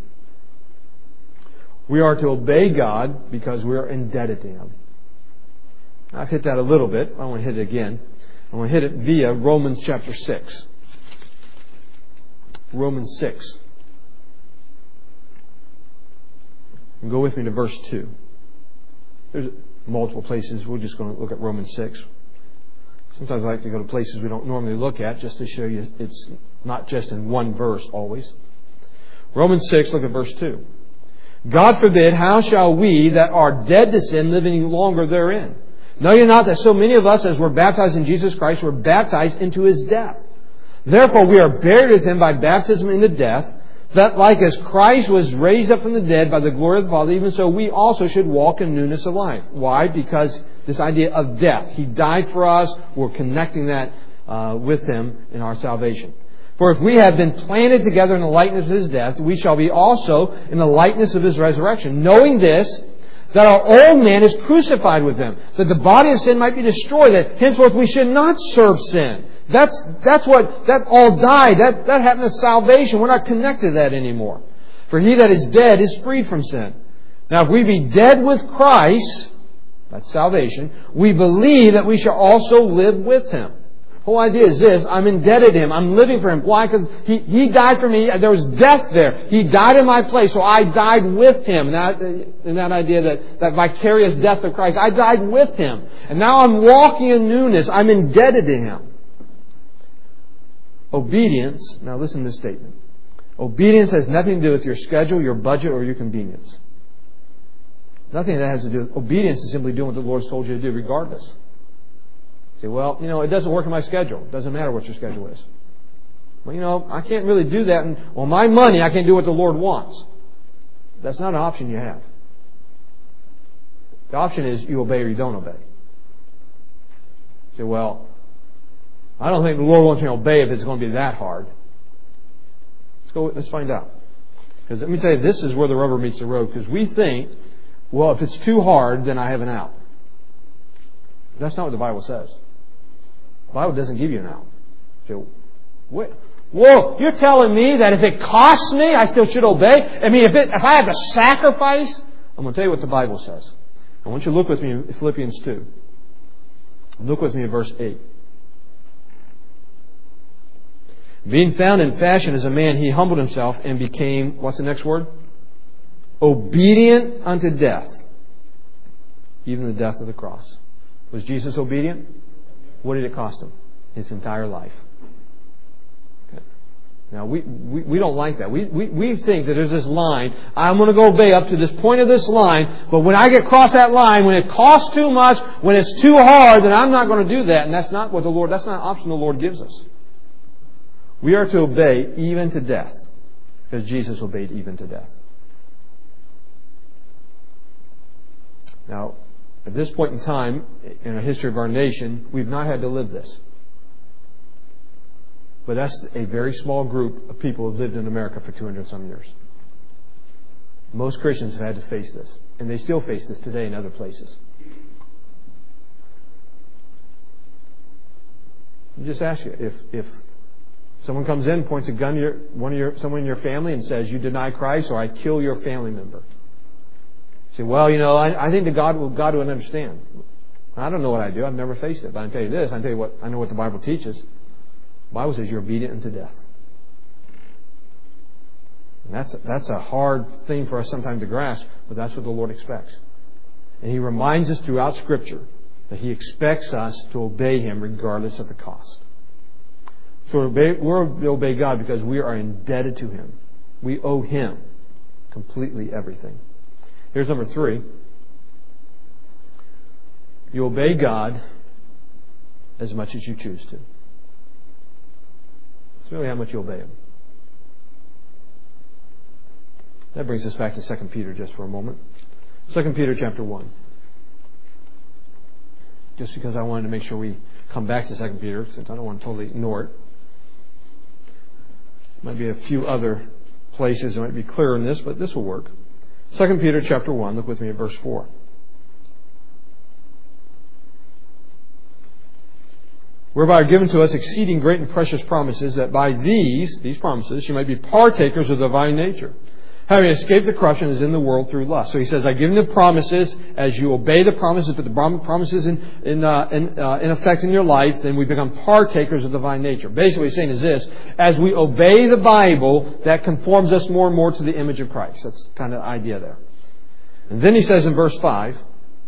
We are to obey God because we are indebted to Him. I've hit that a little bit. I want to hit it again. I want to hit it via Romans chapter six. Romans six. And go with me to verse two. There's multiple places. We're just going to look at Romans six. Sometimes I like to go to places we don't normally look at just to show you it's not just in one verse always. Romans six, look at verse two. God forbid, how shall we that are dead to sin live any longer therein? Know ye not that so many of us as were baptized in Jesus Christ were baptized into His death? Therefore we are buried with Him by baptism into death, that like as Christ was raised up from the dead by the glory of the Father, even so we also should walk in newness of life. Why? Because this idea of death. He died for us. We're connecting that uh, with Him in our salvation. For if we have been planted together in the likeness of His death, we shall be also in the likeness of His resurrection. Knowing this, that our old man is crucified with Him, that the body of sin might be destroyed, that henceforth we should not serve sin. That's that's what that all died. That that happened to salvation. We're not connected to that anymore. For he that is dead is freed from sin. Now if we be dead with Christ, that's salvation, we believe that we shall also live with Him. The whole idea is this: I'm indebted to Him. I'm living for Him. Why? Because he, he died for me. There was death there. He died in my place, so I died with Him. That, in that idea that, that vicarious death of Christ, I died with Him. And now I'm walking in newness. I'm indebted to Him. Obedience, now listen to this statement. Obedience has nothing to do with your schedule, your budget, or your convenience. Nothing that has to do with obedience is simply doing what the Lord's told you to do regardless. You say, well, you know, it doesn't work in my schedule. It doesn't matter what your schedule is. Well, you know, I can't really do that. And, well, my money, I can't do what the Lord wants. That's not an option you have. The option is you obey or you don't obey. You say, well, I don't think the Lord wants me to obey if it's going to be that hard. Let's go. Let's find out. Because let me tell you, this is where the rubber meets the road. Because we think, well, if it's too hard, then I have an out. That's not what the Bible says. The Bible doesn't give you an out. So, what? Whoa! You're telling me that if it costs me, I still should obey? I mean, if it, if I have to sacrifice, I'm going to tell you what the Bible says. I want you to look with me in Philippians two. Look with me in verse eight. Being found in fashion as a man, He humbled Himself and became, what's the next word? Obedient unto death. Even the death of the cross. Was Jesus obedient? What did it cost Him? His entire life. Okay. Now, we, we, we don't like that. We, we, we think that there's this line. I'm going to go obey up to this point of this line. But when I get across that line, when it costs too much, when it's too hard, then I'm not going to do that. And that's not what the Lord, that's not an option the Lord gives us. We are to obey even to death, because Jesus obeyed even to death. Now, at this point in time in the history of our nation, we've not had to live this. But that's a very small group of people who have lived in America for two hundred some years. Most Christians have had to face this, and they still face this today in other places. just ask you, if if someone comes in, points a gun to your, one of your someone in your family and says, "You deny Christ, or I kill your family member." You say, "Well, you know, I, I think that God will God would understand." I don't know what I do. I've never faced it, but I can tell you this: I can tell you what I know what the Bible teaches. The Bible says you're obedient unto death. And that's that's a hard thing for us sometimes to grasp, but that's what the Lord expects. And He reminds us throughout Scripture that He expects us to obey Him regardless of the cost. So obey, we're to obey God because we are indebted to Him. We owe Him completely everything. Here's number three. You obey God as much as you choose to. It's really how much you obey Him. That brings us back to Second Peter just for a moment. Second Peter chapter one. Just because I wanted to make sure we come back to Second Peter, since I don't want to totally ignore it. Might be a few other places that might be clearer in this, but this will work. Second Peter chapter one, look with me at verse four. Whereby are given to us exceeding great and precious promises, that by these, these promises, you might be partakers of the divine nature, having escaped the corruption that is in the world through lust. So he says, I give you the promises. As you obey the promises, put the promises in in, uh, in, uh, in effect in your life, then we become partakers of the divine nature. Basically what he's saying is this: as we obey the Bible, that conforms us more and more to the image of Christ. That's kind of the idea there. And then he says in verse five,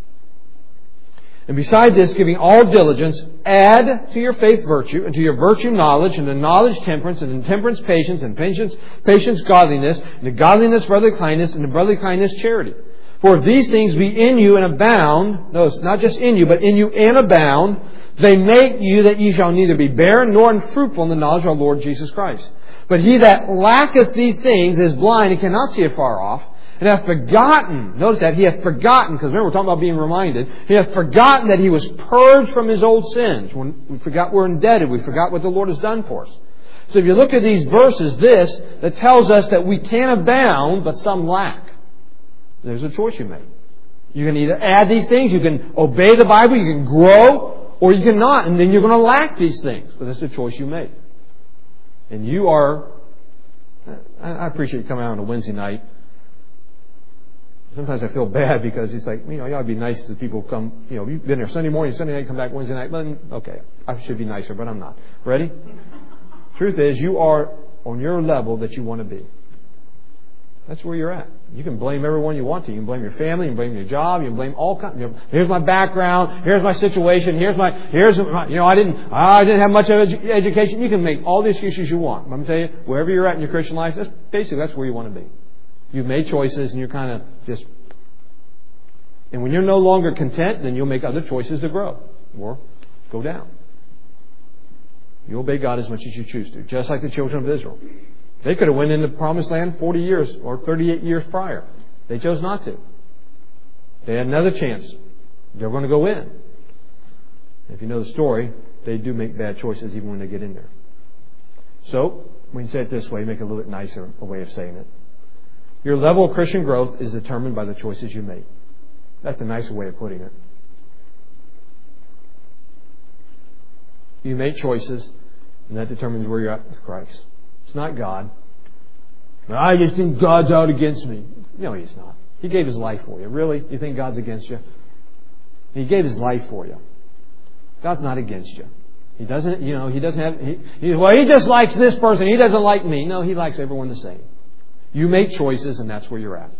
and beside this, giving all diligence, add to your faith virtue, and to your virtue knowledge, and to knowledge temperance, and to temperance patience, and patience patience godliness, and to godliness brotherly kindness, and to brotherly kindness charity. For if these things be in you and abound, notice, not just in you, but in you and abound, they make you that ye shall neither be barren nor unfruitful in the knowledge of our Lord Jesus Christ. But he that lacketh these things is blind and cannot see afar off, and hath forgotten, notice that, he hath forgotten, because remember we're talking about being reminded, he hath forgotten that he was purged from his old sins. When we forgot we're indebted, we forgot what the Lord has done for us. So if you look at these verses, this, that tells us that we can abound, but some lack. There's a choice you make. You can either add these things, you can obey the Bible, you can grow, or you cannot, and then you're going to lack these things. But that's a choice you make. And you are, I appreciate you coming out on a Wednesday night. Sometimes I feel bad because it's like, you know, you ought to be nice to people who come, you know, you've been there Sunday morning, Sunday night, come back Wednesday night. But, okay, I should be nicer, but I'm not. Ready? Truth is, you are on your level that you want to be. That's where you're at. You can blame everyone you want to. You can blame your family, you can blame your job, you can blame all kinds. You know, here's my background, here's my situation, here's my, here's my, you know, I didn't, I didn't have much of edu- education. You can make all the excuses you want. I'm going to tell you, wherever you're at in your Christian life, that's basically that's where you want to be. You've made choices and you're kind of just... And when you're no longer content, then you'll make other choices to grow or go down. You obey God as much as you choose to. Just like the children of Israel. They could have went into the promised land forty years or thirty-eight years prior. They chose not to. They had another chance. They were going to go in. If you know the story, they do make bad choices even when they get in there. So, we can say it this way, make it a little bit nicer a way of saying it. Your level of Christian growth is determined by the choices you make. That's a nicer way of putting it. You make choices, and that determines where you're at with Christ. It's not God. I just think God's out against me. No, He's not. He gave His life for you. Really? You think God's against you? He gave His life for you. God's not against you. He doesn't, you know, He doesn't have, he, he, well, He just likes this person. He doesn't like me. No, He likes everyone the same. You make choices, and that's where you're at.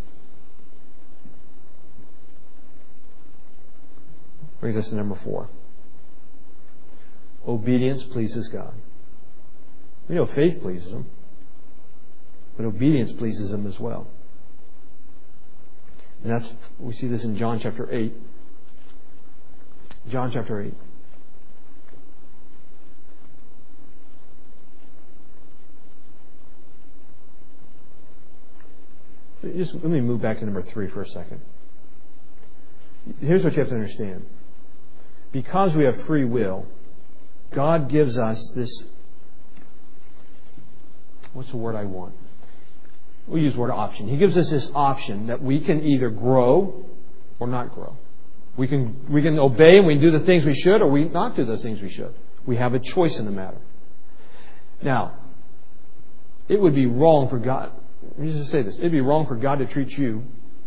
Brings us to number four. Obedience pleases God. We know faith pleases Him, but obedience pleases Him as well. And that's, we see this in John chapter eight. John chapter eight. Just let me move back to number three for a second. Here's what you have to understand. Because we have free will, God gives us this, what's the word I want? We'll use the word option. He gives us this option that we can either grow or not grow. We can we can obey and we can do the things we should, or we not do the things we should. We have a choice in the matter. Now, it would be wrong for God, let me just say this, it would be wrong for God to treat you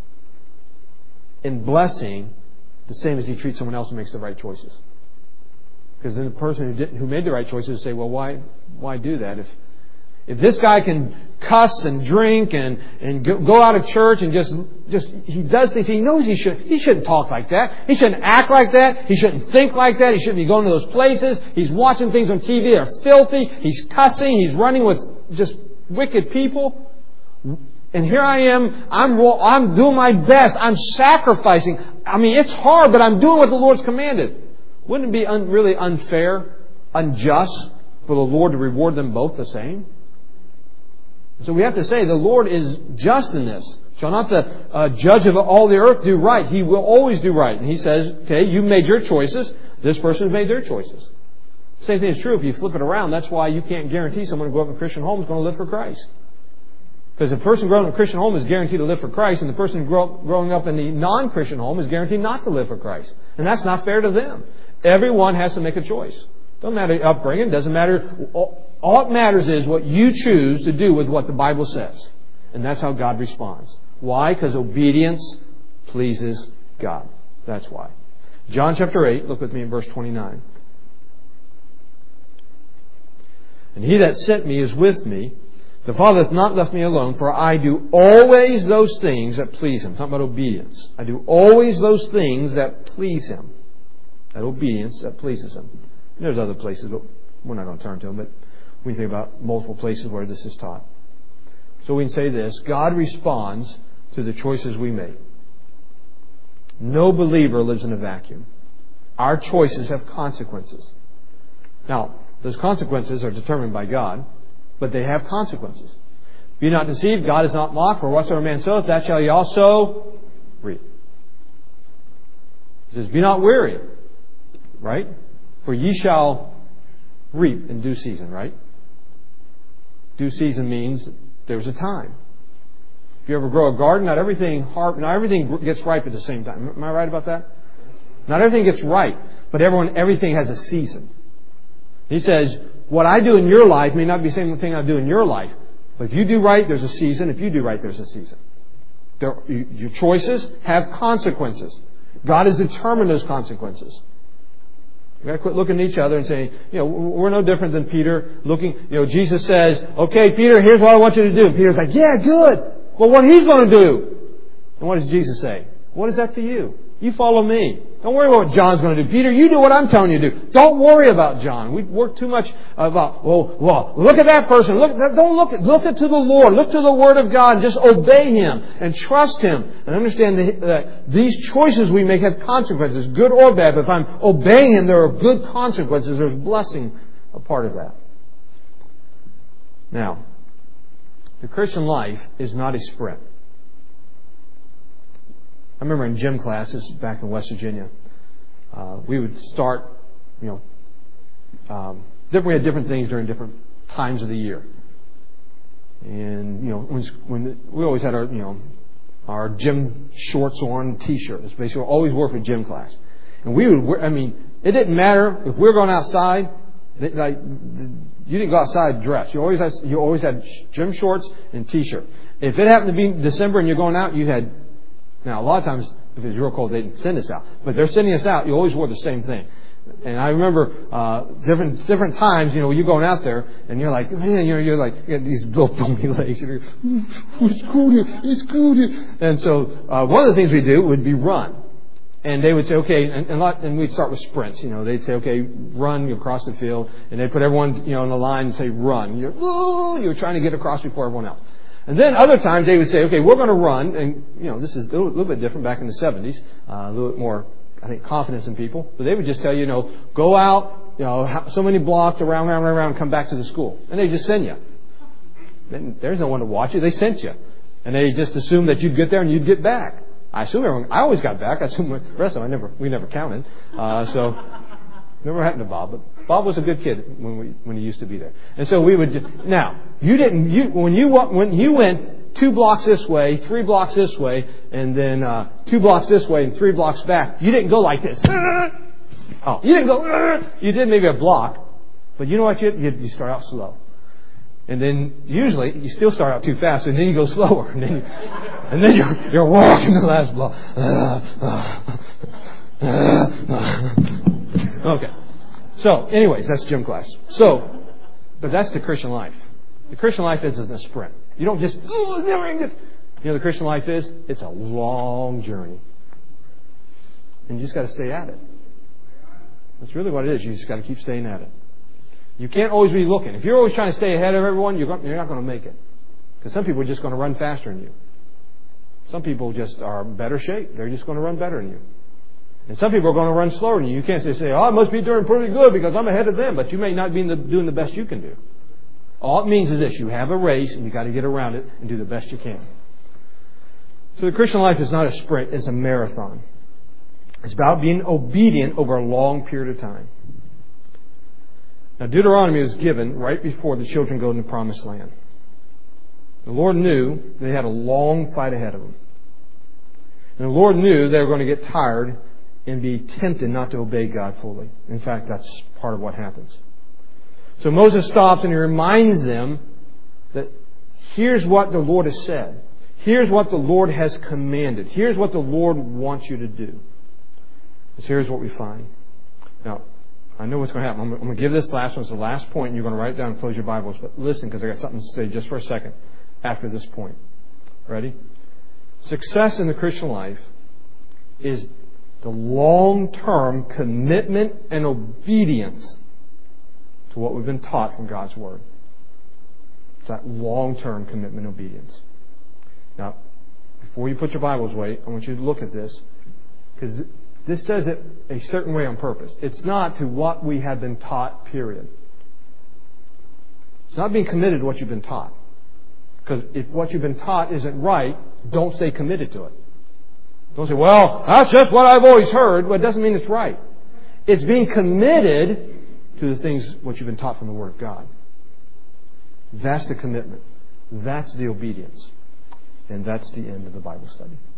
in blessing the same as He treats someone else who makes the right choices. Because then the person who didn't, who made the right choices would say, well, why why do that? If if this guy can cuss and drink and, and go, go out of church and just just he does things he knows he should he shouldn't talk like that. He shouldn't act like that. He shouldn't think like that. He shouldn't be going to those places. He's watching things on T V that are filthy. He's cussing. He's running with just wicked people. And here I am. I'm I'm doing my best. I'm sacrificing. I mean, it's hard, but I'm doing what the Lord's commanded. Wouldn't it be un, really unfair, unjust for the Lord to reward them both the same? So we have to say the Lord is just in this. Shall not the uh, judge of all the earth do right? He will always do right. And He says, okay, you made your choices. This person's made their choices. Same thing is true if you flip it around. That's why you can't guarantee someone who grew up in a Christian home is going to live for Christ. Because the person growing up in a Christian home is guaranteed to live for Christ, and the person grow, growing up in the non-Christian home is guaranteed not to live for Christ. And that's not fair to them. Everyone has to make a choice. Doesn't matter your upbringing. Doesn't matter. All it matters is what you choose to do with what the Bible says. And that's how God responds. Why? Because obedience pleases God. That's why. John chapter eight, look with me in verse twenty-nine. And He that sent me is with me. The Father hath not left me alone, for I do always those things that please Him. Talking about obedience. I do always those things that please Him. That obedience that pleases Him. And there's other places, but we're not going to turn to them. But we think about multiple places where this is taught. So we can say this. God responds to the choices we make. No believer lives in a vacuum. Our choices have consequences. Now, those consequences are determined by God, but they have consequences. Be not deceived, God is not mocked, for whatsoever man soweth, that shall he also reap. He says, be not weary, right? For ye shall reap in due season, right? Due season means there's a time. If you ever grow a garden, not everything har- not everything gets ripe at the same time. Am I right about that? Not everything gets ripe, but everyone, everything has a season. He says, what I do in your life may not be the same thing I do in your life. But if you do right, there's a season. If you do right, there's a season. There, your choices have consequences. God has determined those consequences. We've got to quit looking at each other and saying, you know, we're no different than Peter looking. You know, Jesus says, okay, Peter, here's what I want you to do. And Peter's like, yeah, good. Well, what he's going to do. And what does Jesus say? What is that to you? You follow me. Don't worry about what John's going to do. Peter, you do what I'm telling you to do. Don't worry about John. We work too much about, well, well, look at that person. Look, don't look at, look at to the Lord. Look to the Word of God and just obey Him and trust Him and understand that these choices we make have consequences, good or bad. But if I'm obeying Him, there are good consequences. There's blessing a part of that. Now, the Christian life is not a sprint. I remember in gym classes back in West Virginia, uh, we would start, you know, um, we had different things during different times of the year. And, you know, when, when we always had our, you know, our gym shorts on, T-shirts. Basically, always wore for gym class. And we would wear, I mean, it didn't matter if we were going outside, like, you didn't go outside dressed. You always had, you always had gym shorts and T-shirt. If it happened to be December and you're going out, you had, now a lot of times if it's real cold, they didn't send us out. But they're sending us out, you always wore the same thing. And I remember uh, different different times, you know, you're going out there and you're like, man, you're, you're like, you got these little bony legs. You're, it's cold here, it's cold here. And so uh, one of the things we do would be run. And they would say, okay, and, and, lot, and we'd start with sprints. You know, they'd say, okay, run, you across the field. And they'd put everyone, you know, on the line and say, run. You're, oh, you're trying to get across before everyone else. And then other times they would say, okay, we're going to run. And, you know, this is a little, little bit different back in the seventies. Uh, a little bit more, I think, confidence in people. But they would just tell you, you know, go out, you know, so many blocks, around, around, around, around, come back to the school. And they just send you. Then there's no one to watch you. They sent you. And they just assumed that you'd get there and you'd get back. I assume everyone, I always got back. I assume the rest of them, I never, we never counted. Uh, so, never happened to Bob. But Bob was a good kid when we, when he used to be there. And so we would just, now, you didn't, you, when you, when you went two blocks this way, three blocks this way, and then, uh, two blocks this way and three blocks back, you didn't go like this. Oh, you didn't go, you did maybe a block, But you know what? You, you, you start out slow. And then usually you still start out too fast, and then you go slower. And then, you, and then you're, you're walking the last block. Okay. So, anyways, that's gym class. So, but that's the Christian life. The Christian life isn't a sprint. You don't just, oh, never end it. You know, the Christian life is, it's a long journey. And you just got to stay at it. That's really what it is. You just got to keep staying at it. You can't always be looking. If you're always trying to stay ahead of everyone, you're not going to make it. Because some people are just going to run faster than you. Some people just are in better shape. They're just going to run better than you. And some people are going to run slower than you. You can't say, oh, I must be doing pretty good because I'm ahead of them. But you may not be doing the best you can do. All it means is this. You have a race and you've got to get around it and do the best you can. So the Christian life is not a sprint. It's a marathon. It's about being obedient over a long period of time. Now, Deuteronomy was given right before the children go into the promised land. The Lord knew they had a long fight ahead of them. And the Lord knew they were going to get tired and be tempted not to obey God fully. In fact, that's part of what happens. So Moses stops and he reminds them that here's what the Lord has said. Here's what the Lord has commanded. Here's what the Lord wants you to do. So here's what we find. Now, I know what's going to happen. I'm going to give this last one as the last point, and you're going to write it down and close your Bibles. But listen, because I got something to say just for a second after this point. Ready? Success in the Christian life is the long-term commitment and obedience to what we've been taught from God's Word. It's that long-term commitment and obedience. Now, before you put your Bibles away, I want you to look at this, because this says it a certain way on purpose. It's not to what we have been taught, period. It's not being committed to what you've been taught. Because if what you've been taught isn't right, don't stay committed to it. Don't say, well, that's just what I've always heard. Well, it doesn't mean it's right. It's being committed to the things what you've been taught from the Word of God. That's the commitment. That's the obedience. And that's the end of the Bible study.